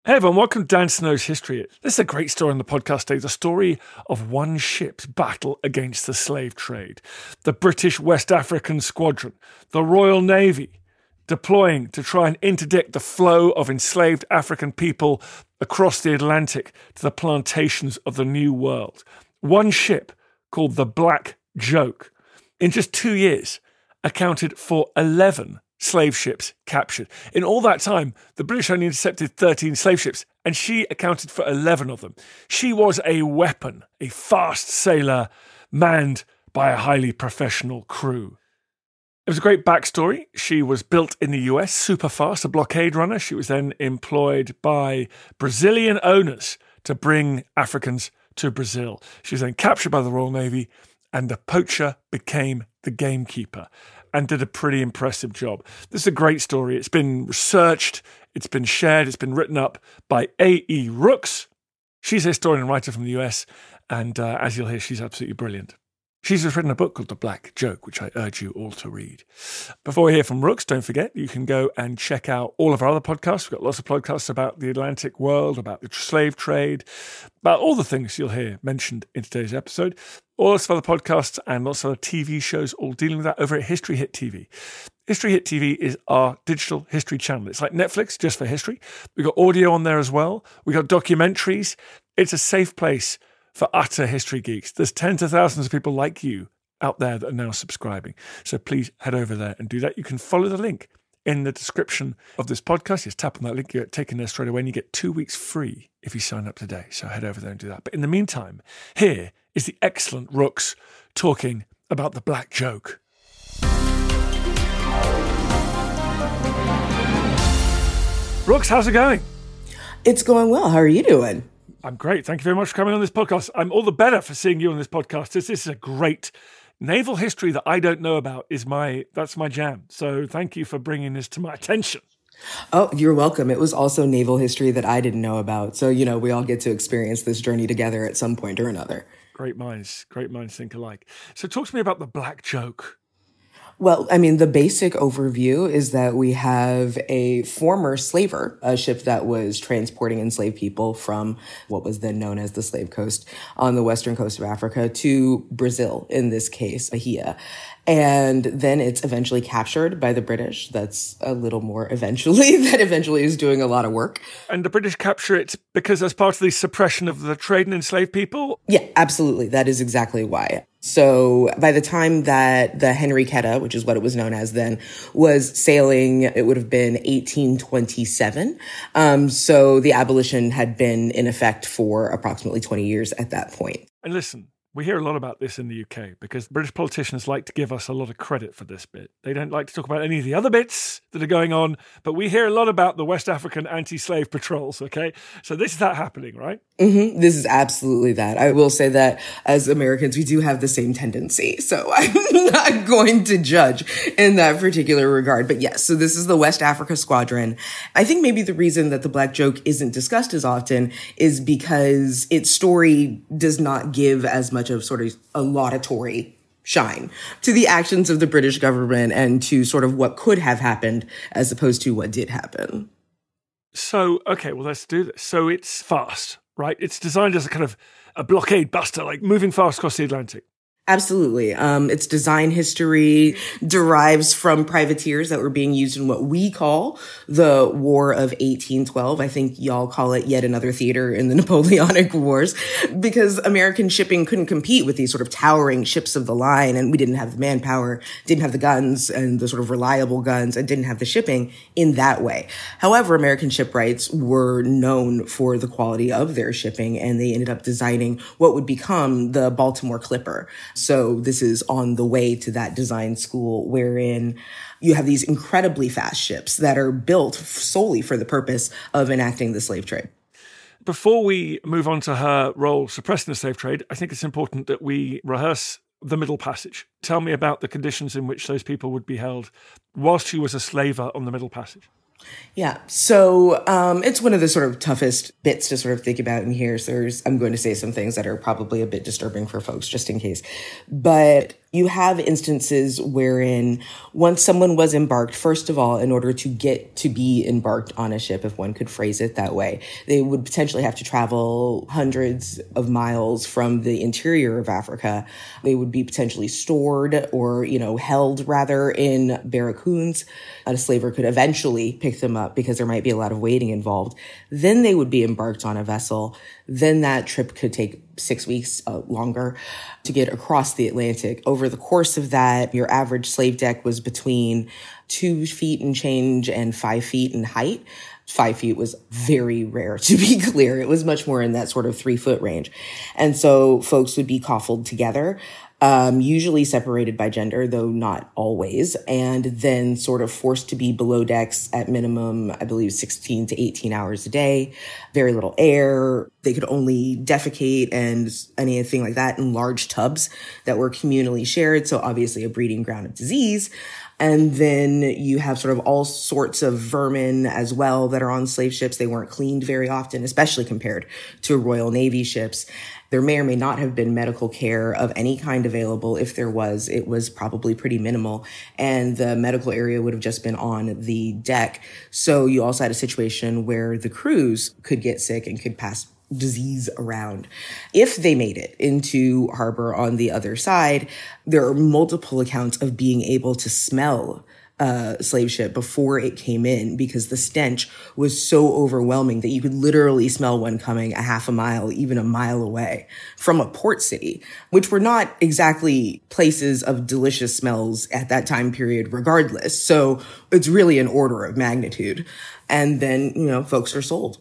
Hey everyone, welcome to Dan Snow's History. This is a great story on the podcast today, the story of one ship's battle against the slave trade. The British West African Squadron, the Royal Navy, deploying to try and interdict the flow of enslaved African people across the Atlantic to the plantations of the New World. One ship, called the Black Joke, in just 2 years accounted for 11 slave ships captured. In all that time, the British only intercepted 13 slave ships, and she accounted for 11 of them. She was a weapon, a fast sailor manned by a highly professional crew. It was a great backstory. She was built in the US, super fast, a blockade runner. She was then employed by Brazilian owners to bring Africans to Brazil. She was then captured by the Royal Navy, and the poacher became the gamekeeper and did a pretty impressive job. This is a great story. It's been researched, it's been shared, it's been written up by A.E. Rooks. She's a historian and writer from the US, and as you'll hear, she's absolutely brilliant. She's just written a book called The Black Joke, which I urge you all to read. Before we hear from Rooks, don't forget, you can go and check out all of our other podcasts. We've got lots of podcasts about the Atlantic world, about the slave trade, about all the things you'll hear mentioned in today's episode. All lots of other podcasts and lots of other TV shows all dealing with that over at History Hit TV. History Hit TV is our digital history channel. It's like Netflix, just for history. We've got audio on there as well. We've got documentaries. It's a safe place for utter history geeks. There's tens of thousands of people like you out there that are now subscribing. So please head over there and do that. You can follow the link in the description of this podcast. Just tap on that link, you get taken there straight away, and you get 2 weeks free if you sign up today. So head over there and do that. But in the meantime, here is the excellent Rooks talking about the Black Joke. Rooks, how's it going? It's going well. How are you doing? I'm great. Thank you very much for coming on this podcast. I'm all the better for seeing you on this podcast. This is a great naval history that I don't know about. That's my jam. So thank you for bringing this to my attention. Oh, you're welcome. It was also naval history that I didn't know about. So, we all get to experience this journey together at some point or another. Great minds think alike. So talk to me about the Black Joke. Well, the basic overview is that we have a former slaver, a ship that was transporting enslaved people from what was then known as the Slave Coast on the western coast of Africa to Brazil, in this case, Bahia. And then it's eventually captured by the British. That's a little more eventually. That eventually is doing a lot of work. And the British capture it because as part of the suppression of the trade in enslaved people? Yeah, absolutely. That is exactly why. So by the time that the Henrietta, which is what it was known as then, was sailing, it would have been 1827. So the abolition had been in effect for approximately 20 years at that point. And listen, we hear a lot about this in the UK because British politicians like to give us a lot of credit for this bit. They don't like to talk about any of the other bits that are going on, but we hear a lot about the West African anti-slave patrols, okay? So this is that happening, right? Mm-hmm. This is absolutely that. I will say that as Americans, we do have the same tendency. So I'm not going to judge in that particular regard. But yes, so this is the West Africa Squadron. I think maybe the reason that the Black Joke isn't discussed as often is because its story does not give as much of sort of a laudatory shine to the actions of the British government and to sort of what could have happened as opposed to what did happen. So, okay, well, let's do this. So it's fast, right? It's designed as a kind of a blockade buster, like moving fast across the Atlantic. Absolutely. Its design history derives from privateers that were being used in what we call the War of 1812. I think y'all call it yet another theater in the Napoleonic Wars, because American shipping couldn't compete with these sort of towering ships of the line, and we didn't have the manpower, didn't have the guns and the sort of reliable guns, and didn't have the shipping in that way. However, American shipwrights were known for the quality of their shipping, and they ended up designing what would become the Baltimore Clipper. So this is on the way to that design school wherein you have these incredibly fast ships that are built solely for the purpose of enacting the slave trade. Before we move on to her role suppressing the slave trade, I think it's important that we rehearse the Middle Passage. Tell me about the conditions in which those people would be held whilst she was a slaver on the Middle Passage. Yeah. So it's one of the sort of toughest bits to sort of think about in here. So I'm going to say some things that are probably a bit disturbing for folks just in case. But You have instances wherein once someone was embarked, first of all, in order to get to be embarked on a ship, if one could phrase it that way, they would potentially have to travel hundreds of miles from the interior of Africa. They would be potentially stored or, held rather in barracoons. A slaver could eventually pick them up because there might be a lot of waiting involved. Then they would be embarked on a vessel. Then that trip could take 6 weeks longer to get across the Atlantic. Over the course of that, your average slave deck was between 2 feet and change and 5 feet in height. 5 feet was very rare, to be clear. It was much more in that sort of 3-foot range. And so folks would be coffled together, usually separated by gender, though not always, and then sort of forced to be below decks at minimum, I believe, 16 to 18 hours a day, very little air. They could only defecate and anything like that in large tubs that were communally shared, so obviously a breeding ground of disease. And then you have sort of all sorts of vermin as well that are on slave ships. They weren't cleaned very often, especially compared to Royal Navy ships. There may or may not have been medical care of any kind available. If there was, it was probably pretty minimal. And the medical area would have just been on the deck. So you also had a situation where the crews could get sick and could pass disease around. If they made it into harbor on the other side, there are multiple accounts of being able to smell a slave ship before it came in because the stench was so overwhelming that you could literally smell one coming a half a mile, even a mile away from a port city, which were not exactly places of delicious smells at that time period regardless. So it's really an order of magnitude. And then, folks are sold.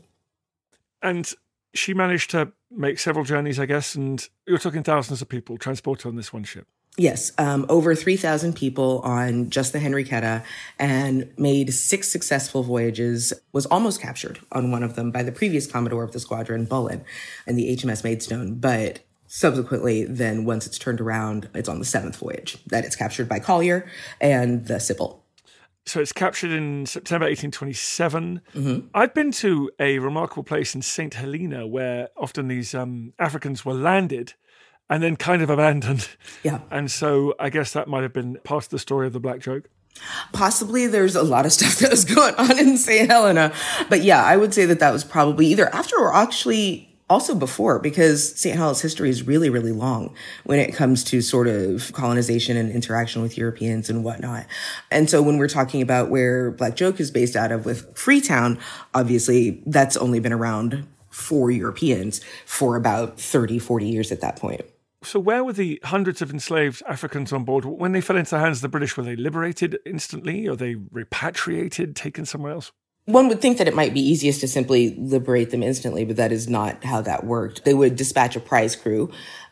And she managed to make several journeys, I guess, and you're talking thousands of people transported on this one ship. Yes, over 3,000 people on just the Henrietta, and made 6 successful voyages, was almost captured on one of them by the previous Commodore of the squadron, Bullen, and the HMS Maidstone. But subsequently, then once it's turned around, it's on the 7th voyage that it's captured by Collier and the Sybil. So it's captured in September 1827. Mm-hmm. I've been to a remarkable place in St. Helena where often these Africans were landed and then kind of abandoned. Yeah. And so I guess that might have been part of the story of the Black Joke. Possibly. There's a lot of stuff that was going on in St. Helena. But yeah, I would say that was probably either after or actually also before, because St. Helena's history is really, really long when it comes to sort of colonization and interaction with Europeans and whatnot. And so when we're talking about where Black Joke is based out of with Freetown, obviously that's only been around for Europeans for about 30, 40 years at that point. So where were the hundreds of enslaved Africans on board? When they fell into the hands of the British, were they liberated instantly? Or they repatriated, taken somewhere else? One would think that it might be easiest to simply liberate them instantly, but that is not how that worked. They would dispatch a prize crew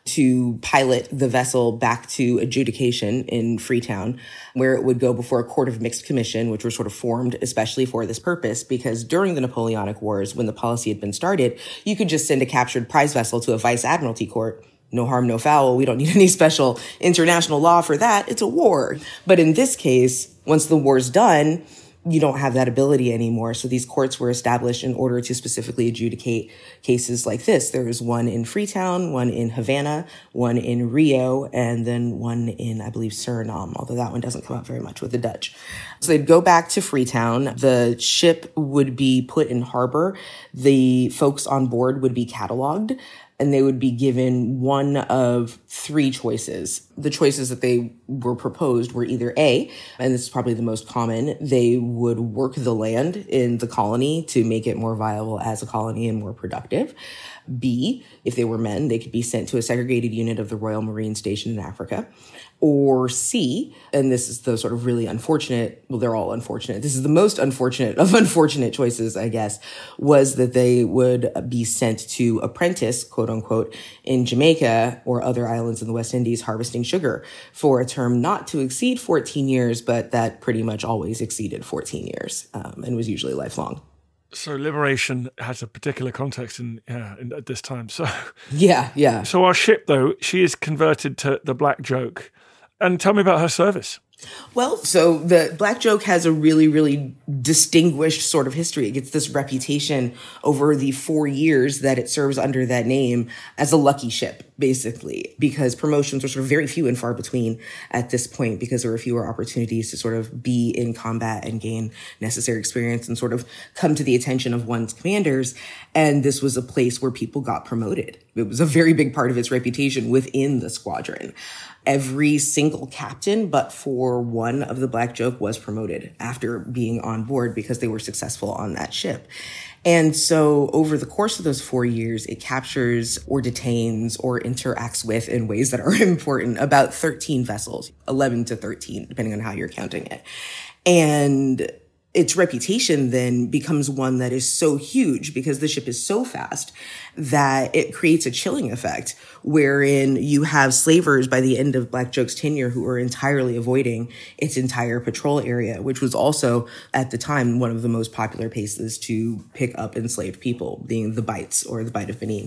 to pilot the vessel back to adjudication in Freetown, where it would go before a court of mixed commission, which was sort of formed especially for this purpose, because during the Napoleonic Wars, when the policy had been started, you could just send a captured prize vessel to a vice admiralty court. No harm, no foul. We don't need any special international law for that. It's a war. But in this case, once the war's done, you don't have that ability anymore. So these courts were established in order to specifically adjudicate cases like this. There was one in Freetown, one in Havana, one in Rio, and then one in, I believe, Suriname, although that one doesn't come up very much with the Dutch. So they'd go back to Freetown. The ship would be put in harbor. The folks on board would be cataloged, and they would be given one of 3 choices. The choices that they were proposed were either A, and this is probably the most common, they would work the land in the colony to make it more viable as a colony and more productive. B, if they were men, they could be sent to a segregated unit of the Royal Marine Station in Africa. Or C, and this is the sort of really unfortunate, well, they're all unfortunate. This is the most unfortunate of unfortunate choices, I guess, was that they would be sent to apprentice, quote unquote, in Jamaica or other islands in the West Indies harvesting sugar for a term not to exceed 14 years, but that pretty much always exceeded 14 years and was usually lifelong. So liberation has a particular context at this time. So yeah. So our ship, though, she is converted to the Black Joke. And tell me about her service. Well, so the Black Joke has a really, really distinguished sort of history. It gets this reputation over the 4 years that it serves under that name as a lucky ship, basically, because promotions were sort of very few and far between at this point because there were fewer opportunities to sort of be in combat and gain necessary experience and sort of come to the attention of one's commanders. And this was a place where people got promoted. It was a very big part of its reputation within the squadron. Every single captain, but for one of the Black Joke, was promoted after being on board because they were successful on that ship. And so over the course of those 4 years, it captures or detains or interacts with, in ways that are important, about 13 vessels, 11 to 13, depending on how you're counting it. And its reputation then becomes one that is so huge because the ship is so fast that it creates a chilling effect wherein you have slavers by the end of Black Joke's tenure who are entirely avoiding its entire patrol area, which was also at the time one of the most popular places to pick up enslaved people, being the Bights or the Bight of Benin.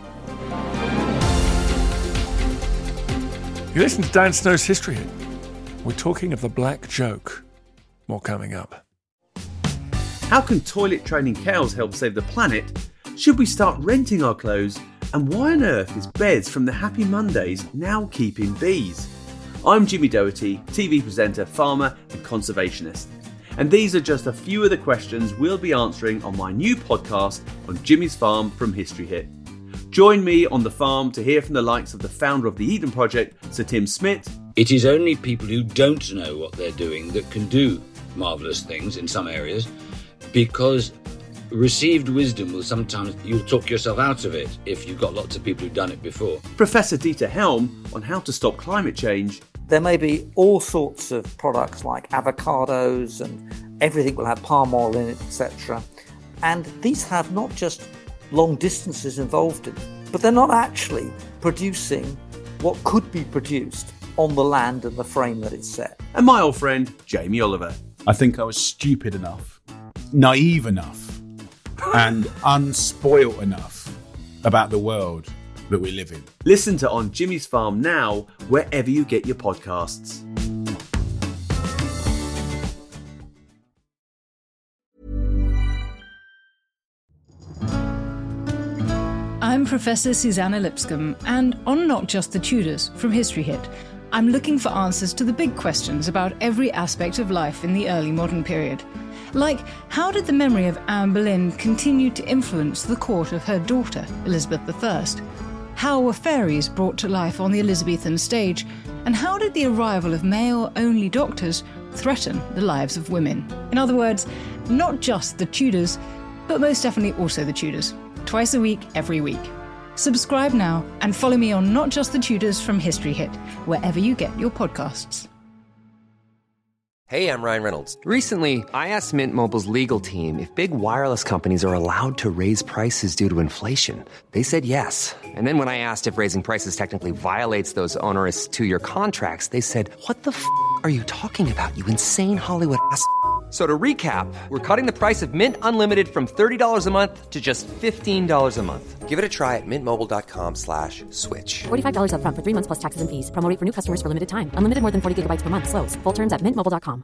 You listen to Dan Snow's History Hit. We're talking of the Black Joke. More coming up. How can toilet training cows help save the planet? Should we start renting our clothes? And why on earth is Bez from the Happy Mondays now keeping bees? I'm Jimmy Doherty, TV presenter, farmer and conservationist. And these are just a few of the questions we'll be answering on my new podcast on Jimmy's Farm from History Hit. Join me on the farm to hear from the likes of the founder of the Eden Project, Sir Tim Smith. It is only people who don't know what they're doing that can do marvellous things in some areas, because received wisdom will sometimes, you'll talk yourself out of it if you've got lots of people who've done it before. Professor Dieter Helm on how to stop climate change. There may be all sorts of products like avocados and everything will have palm oil in it, etc. And these have not just long distances involved in it, but they're not actually producing what could be produced on the land and the frame that it's set. And my old friend, Jamie Oliver. I think I was stupid enough, naive enough, and unspoilt enough about the world that we live in. Listen to On Jimmy's Farm now, wherever you get your podcasts. I'm Professor Susanna Lipscomb, and on Not Just the Tudors from History Hit, I'm looking for answers to the big questions about every aspect of life in the early modern period. Like, how did the memory of Anne Boleyn continue to influence the court of her daughter, Elizabeth I? How were fairies brought to life on the Elizabethan stage? And how did the arrival of male-only doctors threaten the lives of women? In other words, not just the Tudors, but most definitely also the Tudors. Twice a week, every week. Subscribe now and follow me on Not Just the Tudors from History Hit, wherever you get your podcasts. Hey, I'm Ryan Reynolds. Recently, I asked Mint Mobile's legal team if big wireless companies are allowed to raise prices due to inflation. They said yes. And then when I asked if raising prices technically violates those onerous 2-year contracts, they said, "What the f*** are you talking about, you insane Hollywood ass?" So to recap, we're cutting the price of Mint Unlimited from $30 a month to just $15 a month. Give it a try at mintmobile.com/switch. $45 up front for 3 months plus taxes and fees. Promo rate for new customers for limited time. Unlimited more than 40 gigabytes per month. Slows full terms at mintmobile.com.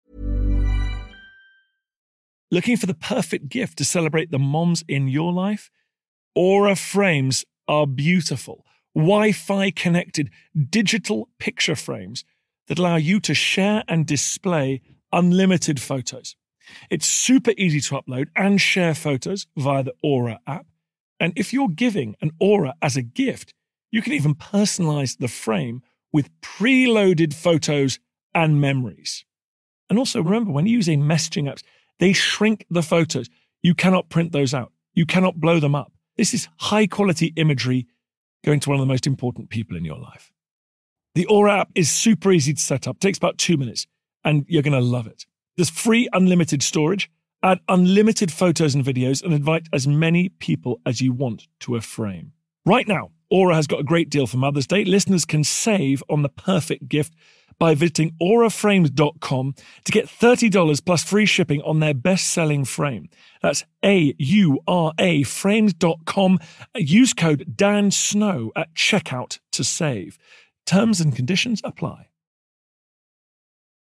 Looking for the perfect gift to celebrate the moms in your life? Aura frames are beautiful, Wi-Fi connected digital picture frames that allow you to share and display unlimited photos. It's super easy to upload and share photos via the Aura app. And if you're giving an Aura as a gift, you can even personalize the frame with preloaded photos and memories. And also remember, when using messaging apps, they shrink the photos. You cannot print those out. You cannot blow them up. This is high quality imagery going to one of the most important people in your life. The Aura app is super easy to set up. It takes about 2 minutes. And you're going to love it. There's free unlimited storage, add unlimited photos and videos, and invite as many people as you want to a frame. Right now, Aura has got a great deal for Mother's Day. Listeners can save on the perfect gift by visiting auraframes.com to get $30 plus free shipping on their best-selling frame. That's AURA frames.com. Use code DANSNOW at checkout to save. Terms and conditions apply.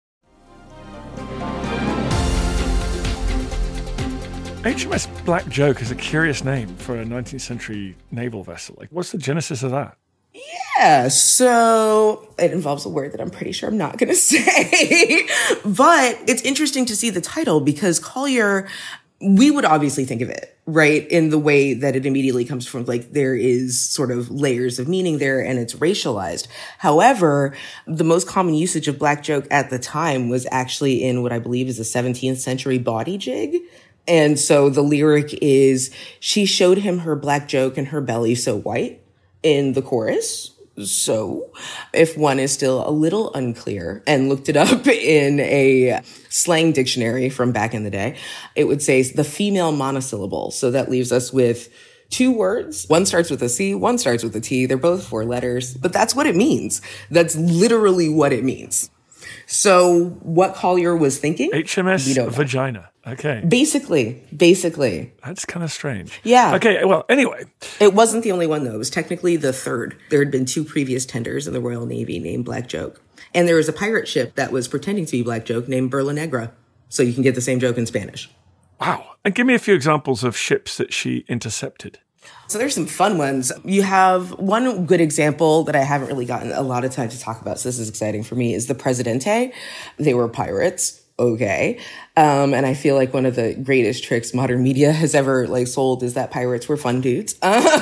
HMS Black Joke is a curious name for a 19th century naval vessel. Like, what's the genesis of that? Yeah, so it involves a word that I'm pretty sure I'm not going to say. But it's interesting to see the title because Collier, we would obviously think of it, right, in the way that it immediately comes from, like, there is sort of layers of meaning there and it's racialized. However, the most common usage of Black Joke at the time was actually in what I believe is a 17th century bawdy jig. And so the lyric is, she showed him her black joke and her belly so white in the chorus. So if one is still a little unclear and looked it up in a slang dictionary from back in the day, it would say the female monosyllable. So that leaves us with two words. One starts with a C, one starts with a T. They're both 4 letters, but that's what it means. That's literally what it means. So what Collier was thinking? HMS Vagina. Okay. Basically. That's kind of strange. Yeah. Okay, well, anyway. It wasn't the only one, though. It was technically the third. There had been 2 previous tenders in the Royal Navy named Black Joke. And there was a pirate ship that was pretending to be Black Joke named Perla Negra. So you can get the same joke in Spanish. Wow. And give me a few examples of ships that she intercepted. So there's some fun ones. You have one good example that I haven't really gotten a lot of time to talk about, so this is exciting for me, is the Presidente. They were pirates. Okay. And I feel like one of the greatest tricks modern media has ever sold is that pirates were fun dudes.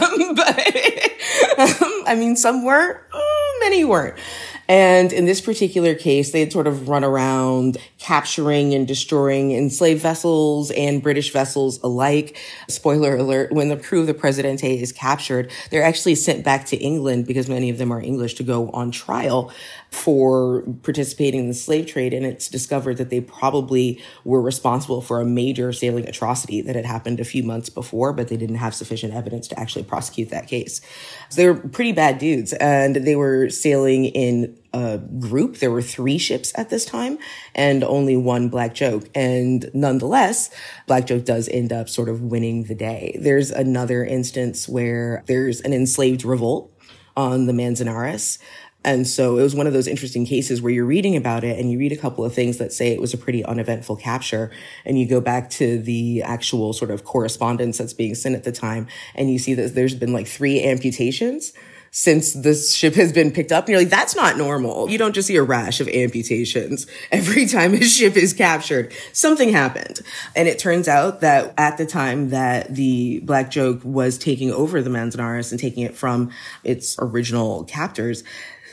I mean, some were, many weren't. And in this particular case, they had sort of run around capturing and destroying enslaved vessels and British vessels alike. Spoiler alert, when the crew of the Presidente is captured, they're actually sent back to England because many of them are English to go on trial for participating in the slave trade. And it's discovered that they probably were responsible for a major sailing atrocity that had happened a few months before, but they didn't have sufficient evidence to actually prosecute that case. So they were pretty bad dudes, and they were sailing in a group. There were 3 ships at this time and only 1 Black Joke. And nonetheless, Black Joke does end up sort of winning the day. There's another instance where there's an enslaved revolt on the Manzanares. And so it was one of those interesting cases where you're reading about it and you read a couple of things that say it was a pretty uneventful capture. And you go back to the actual sort of correspondence that's being sent at the time. And you see that there's been 3 amputations since this ship has been picked up. And you're like, that's not normal. You don't just see a rash of amputations every time a ship is captured. Something happened. And it turns out that at the time that the Black Joke was taking over the Manzanares and taking it from its original captors,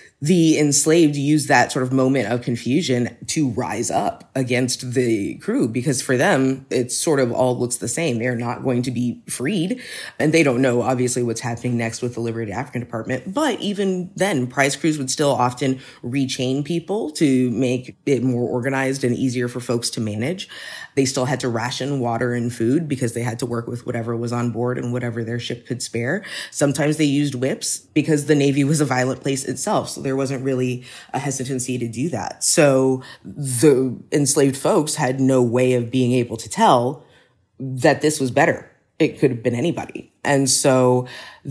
the enslaved used that sort of moment of confusion to rise up against the crew, because for them, it sort of all looks the same. They're not going to be freed, and they don't know, obviously, what's happening next with the Liberated African Department. But even then, prize crews would still often rechain people to make it more organized and easier for folks to manage. They still had to ration water and food because they had to work with whatever was on board and whatever their ship could spare. Sometimes they used whips because the Navy was a violent place itself. So there wasn't really a hesitancy to do that. So the enslaved folks had no way of being able to tell that this was better. It could have been anybody. And so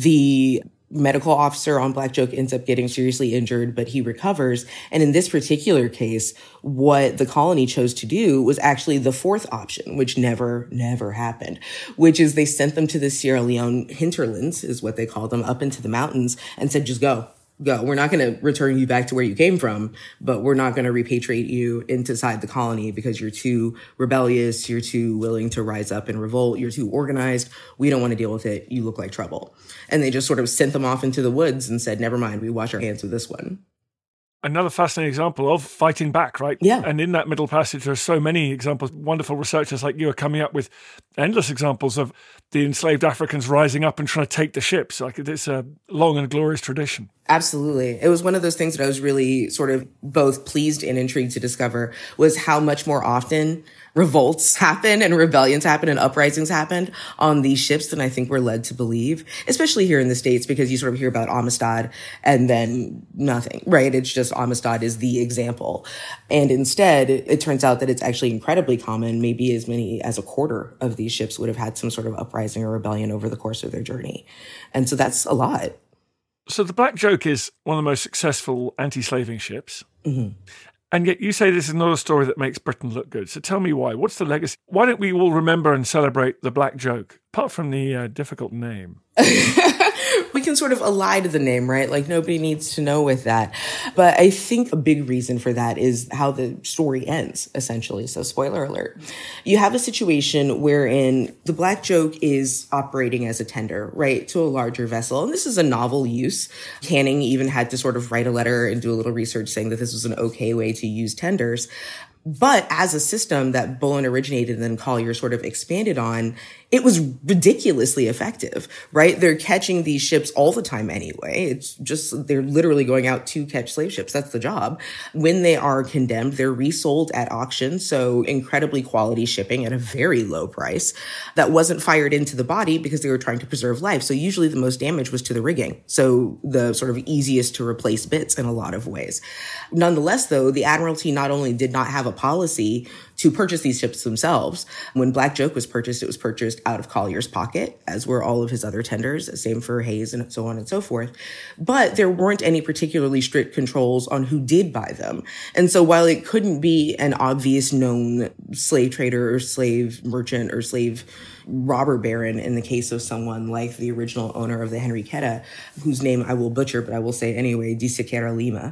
the medical officer on Black Joke ends up getting seriously injured, but he recovers. And in this particular case, what the colony chose to do was actually the 4th option, which never happened, which is they sent them to the Sierra Leone hinterlands, is what they call them, up into the mountains, and said, just go. We're not going to return you back to where you came from, but we're not going to repatriate you inside the colony because you're too rebellious, you're too willing to rise up and revolt, you're too organized. We don't want to deal with it. You look like trouble. And they just sort of sent them off into the woods and said, never mind, we wash our hands with this one. Another fascinating example of fighting back, right? Yeah. And in that middle passage, there are so many examples. Wonderful researchers like you are coming up with endless examples of the enslaved Africans rising up and trying to take the ships. It's a long and glorious tradition. Absolutely. It was one of those things that I was really sort of both pleased and intrigued to discover was how much more often revolts happen and rebellions happen and uprisings happened on these ships than I think we're led to believe, especially here in the States, because you sort of hear about Amistad and then nothing, right? It's just Amistad is the example. And instead, it turns out that it's actually incredibly common. Maybe as many as a quarter of these ships would have had some sort of uprising or rebellion over the course of their journey. And so that's a lot. So the Black Joke is one of the most successful anti-slaving ships. Mm-hmm. And yet you say this is not a story that makes Britain look good. So tell me why. What's the legacy? Why don't we all remember and celebrate the Black Joke, apart from the difficult name? We can sort of ally to the name, right? Like nobody needs to know with that. But I think a big reason for that is how the story ends, essentially. So spoiler alert. You have a situation wherein the Black Joke is operating as a tender, right, to a larger vessel. And this is a novel use. Canning even had to sort of write a letter and do a little research saying that this was an okay way to use tenders. But as a system that Bullen originated and then Collier sort of expanded on, it was ridiculously effective, right? They're catching these ships all the time anyway. It's just, they're literally going out to catch slave ships. That's the job. When they are condemned, they're resold at auction. So incredibly quality shipping at a very low price that wasn't fired into the body because they were trying to preserve life. So usually the most damage was to the rigging. So the sort of easiest to replace bits in a lot of ways. Nonetheless, though, the Admiralty not only did not have a policy to purchase these ships themselves. When Black Joke was purchased, it was purchased out of Collier's pocket, as were all of his other tenders, same for Hayes and so on and so forth. But there weren't any particularly strict controls on who did buy them. And so while it couldn't be an obvious known slave trader or slave merchant or slave robber baron in the case of someone like the original owner of the Henriqueta, whose name I will butcher, but I will say anyway, de Siqueira Lima.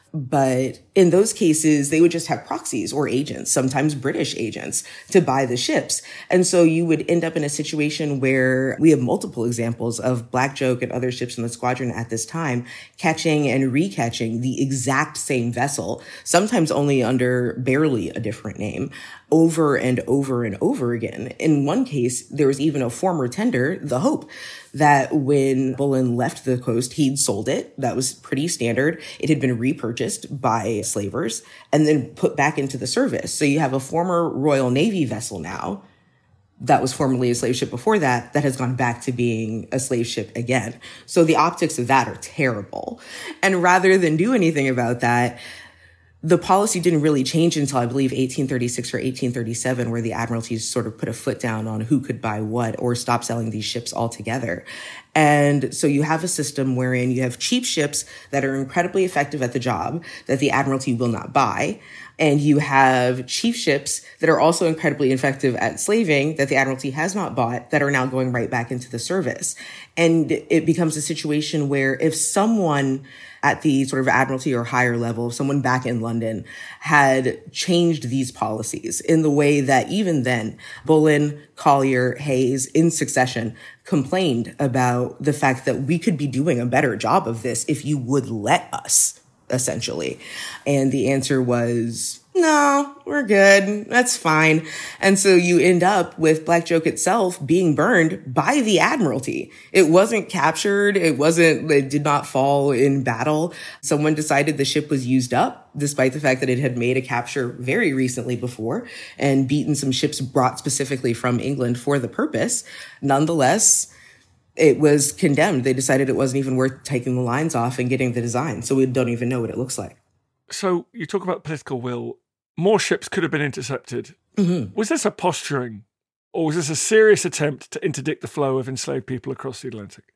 But in those cases, they would just have proxies or agents, sometimes British agents, to buy the ships. And so you would end up in a situation where we have multiple examples of Black Joke and other ships in the squadron at this time catching and recatching the exact same vessel, sometimes only under barely a different name, over and over and over again. In one case, there was even a former tender, the Hope, that when Bullen left the coast, he'd sold it. That was pretty standard. It had been repurchased by slavers and then put back into the service. So you have a former Royal Navy vessel now that was formerly a slave ship before that has gone back to being a slave ship again. So the optics of that are terrible. And rather than do anything about that, the policy didn't really change until, I believe, 1836 or 1837, where the Admiralty sort of put a foot down on who could buy what or stop selling these ships altogether. And so you have a system wherein you have cheap ships that are incredibly effective at the job that the Admiralty will not buy. And you have cheap ships that are also incredibly effective at slaving that the Admiralty has not bought that are now going right back into the service. And it becomes a situation where if someone at the sort of Admiralty or higher level, someone back in London had changed these policies in the way that even then Bullen, Collier, Hayes in succession complained about the fact that we could be doing a better job of this if you would let us, essentially. And the answer was, no, we're good. That's fine. And so you end up with Black Joke itself being burned by the Admiralty. It wasn't captured. It did not fall in battle. Someone decided the ship was used up, despite the fact that it had made a capture very recently before and beaten some ships brought specifically from England for the purpose. Nonetheless, it was condemned. They decided it wasn't even worth taking the lines off and getting the design. So we don't even know what it looks like. So you talk about political will. More ships could have been intercepted. Mm-hmm. Was this a posturing, or was this a serious attempt to interdict the flow of enslaved people across the Atlantic?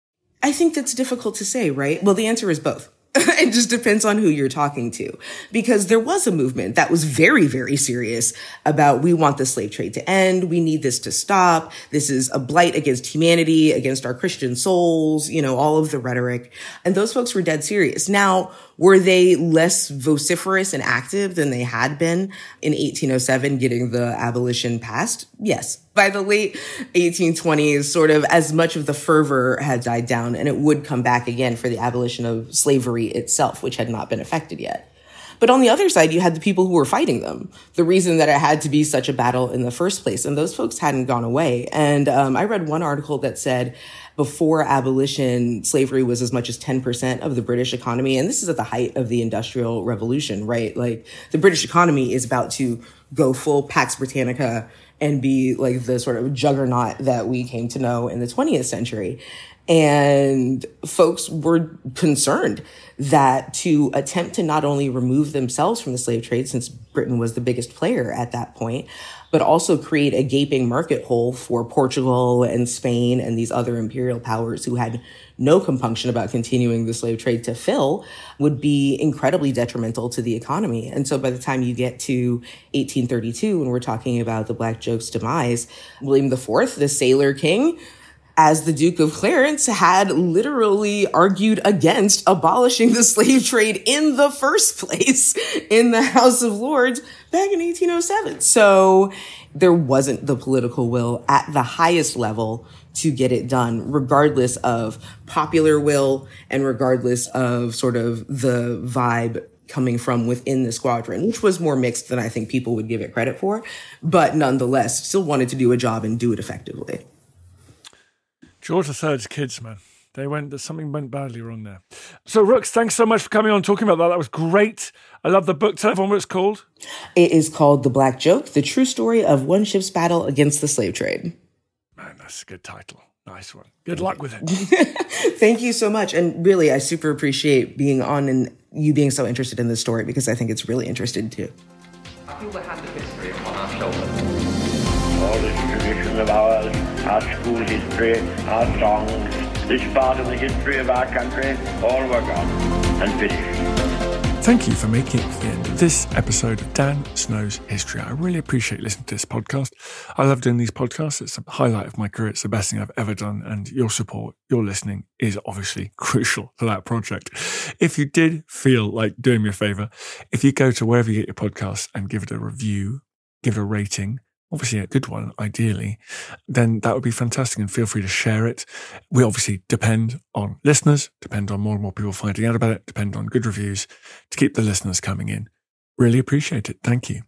I think that's difficult to say, right? Well, the answer is both. It just depends on who you're talking to, because there was a movement that was very, very serious about, we want the slave trade to end. We need this to stop. This is a blight against humanity, against our Christian souls, all of the rhetoric. And those folks were dead serious. Now, were they less vociferous and active than they had been in 1807 getting the abolition passed? Yes. By the late 1820s, sort of as much of the fervor had died down, and it would come back again for the abolition of slavery itself, which had not been effected yet. But on the other side, you had the people who were fighting them, the reason that it had to be such a battle in the first place. And those folks hadn't gone away. And I read one article that said before abolition, slavery was as much as 10% of the British economy. And this is at the height of the Industrial Revolution, right? Like, the British economy is about to go full Pax Britannica and be like the sort of juggernaut that we came to know in the 20th century. And folks were concerned that to attempt to not only remove themselves from the slave trade, since Britain was the biggest player at that point, but also create a gaping market hole for Portugal and Spain and these other imperial powers who had no compunction about continuing the slave trade to fill, would be incredibly detrimental to the economy. And so by the time you get to 1832, when we're talking about the Black Joke's demise, William IV, the Sailor King, as the Duke of Clarence, had literally argued against abolishing the slave trade in the first place in the House of Lords back in 1807. So there wasn't the political will at the highest level to get it done, regardless of popular will and regardless of sort of the vibe coming from within the squadron, which was more mixed than I think people would give it credit for, but nonetheless still wanted to do a job and do it effectively. George III's kids, man. Something went badly wrong there. So, Rooks, thanks so much for coming on and talking about that. That was great. I love the book. Tell everyone what it's called. It is called The Black Joke, The True Story of One Ship's Battle Against the Slave Trade. Man, that's a good title. Nice one. Good luck with it. Thank you so much. And really, I super appreciate being on and you being so interested in this story because I think it's really interesting too. I feel the hand of history upon our shoulders. All this tradition of ours, our school history, our songs, this part of the history of our country, all were gone and finished. Thank you for making it to the end of this episode of Dan Snow's History. I really appreciate listening to this podcast. I love doing these podcasts. It's a highlight of my career. It's the best thing I've ever done. And your support, your listening is obviously crucial to that project. If you did feel like doing me a favor, if you go to wherever you get your podcasts and give it a review, give it a rating, obviously a good one, ideally, then that would be fantastic and feel free to share it. We obviously depend on listeners, depend on more and more people finding out about it, depend on good reviews to keep the listeners coming in. Really appreciate it. Thank you.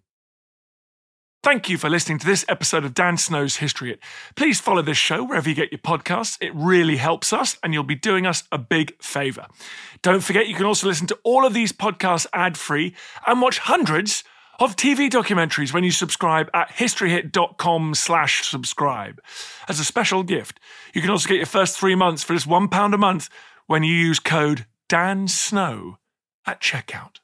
Thank you for listening to this episode of Dan Snow's History Hit. Please follow this show wherever you get your podcasts. It really helps us and you'll be doing us a big favour. Don't forget you can also listen to all of these podcasts ad-free and watch hundreds of TV documentaries when you subscribe at historyhit.com/subscribe. As a special gift, you can also get your first 3 months for just £1 a month when you use code DANSNOW at checkout.